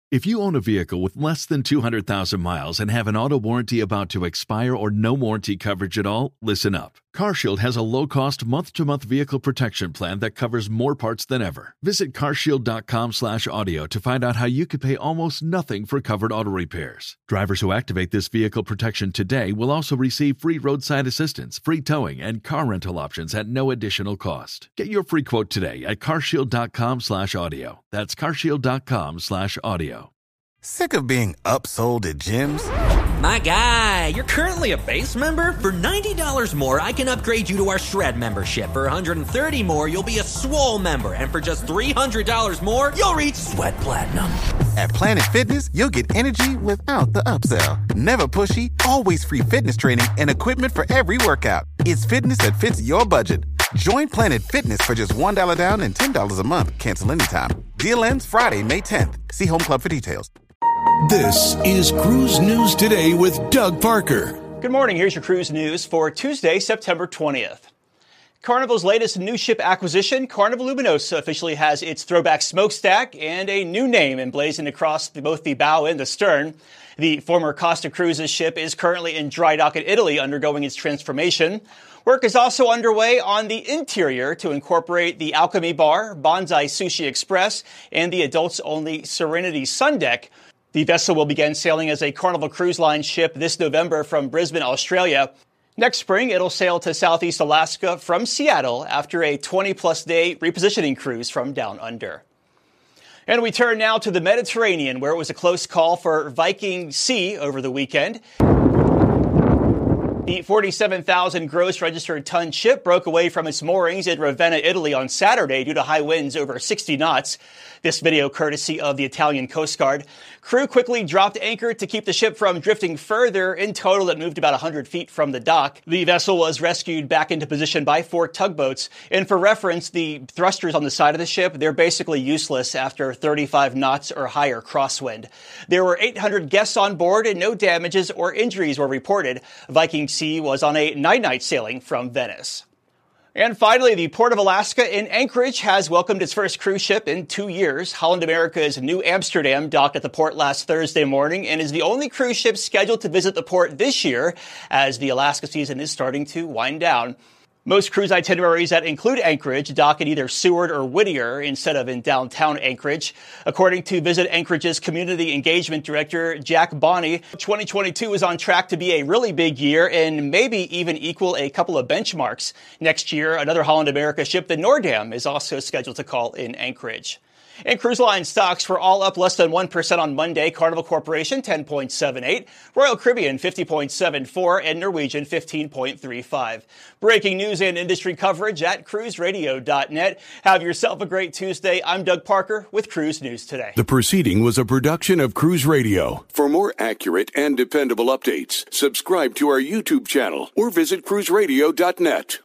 If you own a vehicle with less than 200,000 miles and have an auto warranty about to expire or no warranty coverage at all, listen up. CarShield has a low-cost month-to-month vehicle protection plan that covers more parts than ever. Visit carshield.com/audio to find out how you could pay almost nothing for covered auto repairs. Drivers who activate this vehicle protection today will also receive free roadside assistance, free towing, and car rental options at no additional cost. Get your free quote today at carshield.com/audio. That's carshield.com/audio. Sick of being upsold at gyms? My guy, you're currently a base member? For $90 more, I can upgrade you to our Shred membership. For $130 more, you'll be a Swole member. And for just $300 more, you'll reach Sweat Platinum. At Planet Fitness, you'll get energy without the upsell. Never pushy, always free fitness training and equipment for every workout. It's fitness that fits your budget. Join Planet Fitness for just $1 down and $10 a month. Cancel anytime. Deal ends Friday, May 10th. See Home Club for details. This is Cruise News Today with Doug Parker. Good morning. Here's your cruise news for Tuesday, September 20th. Carnival's latest new ship acquisition, Carnival Luminosa, officially has its throwback smokestack and a new name emblazoned across both the bow and the stern. The former Costa Cruises ship is currently in dry dock in Italy, undergoing its transformation. Work is also underway on the interior to incorporate the Alchemy Bar, Bonsai Sushi Express, and the adults-only Serenity Sun Deck. The vessel will begin sailing as a Carnival Cruise Line ship this November from Brisbane, Australia. Next spring, it'll sail to Southeast Alaska from Seattle after a 20-plus day repositioning cruise from down under. And we turn now to the Mediterranean, where it was a close call for Viking Sea over the weekend. The 47,000 gross registered ton ship broke away from its moorings in Ravenna, Italy on Saturday due to high winds over 60 knots. This video courtesy of the Italian Coast Guard. Crew quickly dropped anchor to keep the ship from drifting further. In total, it moved about 100 feet from the dock. The vessel was rescued back into position by 4 tugboats. And for reference, the thrusters on the side of the ship, they're basically useless after 35 knots or higher crosswind. There were 800 guests on board and no damages or injuries were reported. Viking Sea was on a 9-night sailing from Venice. And finally, the Port of Alaska in Anchorage has welcomed its first cruise ship in 2 years. Holland America's New Amsterdam docked at the port last Thursday morning and is the only cruise ship scheduled to visit the port this year as the Alaska season is starting to wind down. Most cruise itineraries that include Anchorage dock at either Seward or Whittier instead of in downtown Anchorage. According to Visit Anchorage's Community Engagement Director, Jack Bonney, 2022 is on track to be a really big year and maybe even equal a couple of benchmarks. Next year, another Holland America ship, the Nordam, is also scheduled to call in Anchorage. And cruise line stocks were all up less than 1% on Monday. Carnival Corporation, 10.78. Royal Caribbean, 50.74. And Norwegian, 15.35. Breaking news and industry coverage at cruiseradio.net. Have yourself a great Tuesday. I'm Doug Parker with Cruise News Today. The proceeding was a production of Cruise Radio. For more accurate and dependable updates, subscribe to our YouTube channel or visit cruiseradio.net.